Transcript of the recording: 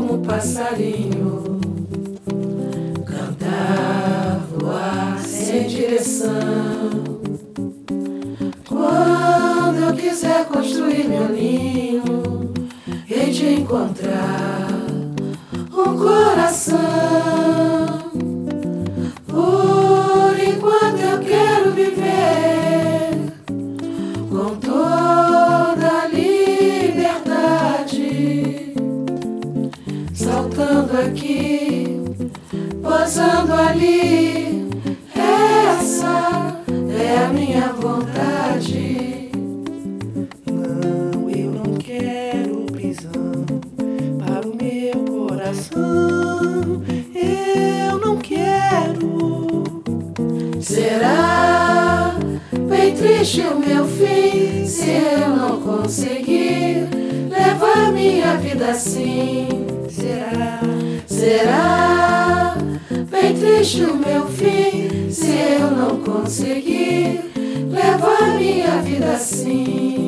como passarinho, cantar, voar sem direção. Quando eu quiser construir meu ninho, hei de encontrar um coração. Por enquanto eu quero viver com toda a liberdade, saltando aqui, posando ali. Essa é a minha vontade. Não, eu não quero prisão para o meu coração. Eu não quero. Será bem triste o meu fim se eu não conseguir levar minha vida assim? Será bem triste o meu fim se eu não conseguir levar minha vida assim?